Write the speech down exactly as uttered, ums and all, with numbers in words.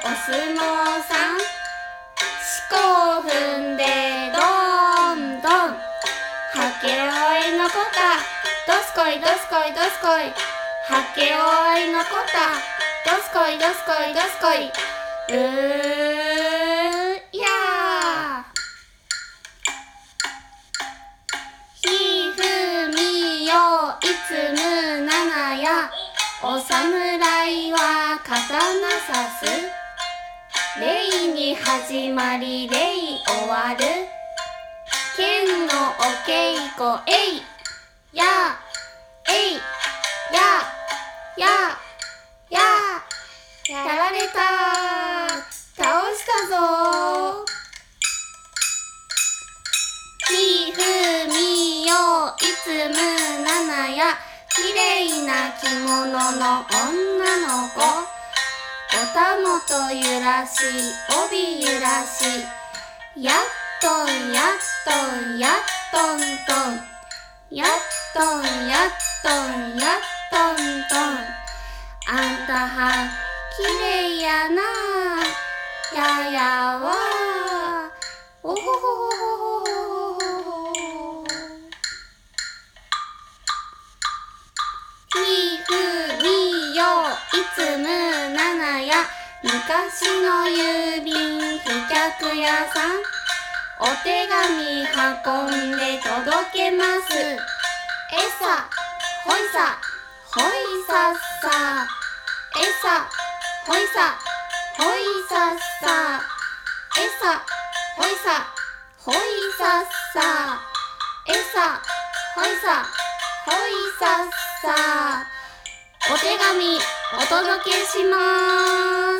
お相撲さん、四股踏んでどんどん、はけおいのこた、どすこいどすこいどすこい、はけおいのこた、どすこいどすこいどすこい、うーやー。ひふみよいつむななや、お侍は刀さす。礼に始まり礼終わる。剣のお稽古えいやえいややややられた、倒したぞ。ひふみよいつむななや、きれいな着物の女の子、おたもと揺らし帯揺らし、やっとんやっとんやっとんとん、やっとんやっとんやっとんとん、あんたはきれいやなややわ、おほほほほほほ。ひふみよいつむななや、昔の郵便飛脚屋さん、お手紙運んで届けます。えさほいさほいさっさ、えさほいさほいさっさ、えさほいさほいさっさ、えさほいさほいさっさ、お手紙お届けしまーす。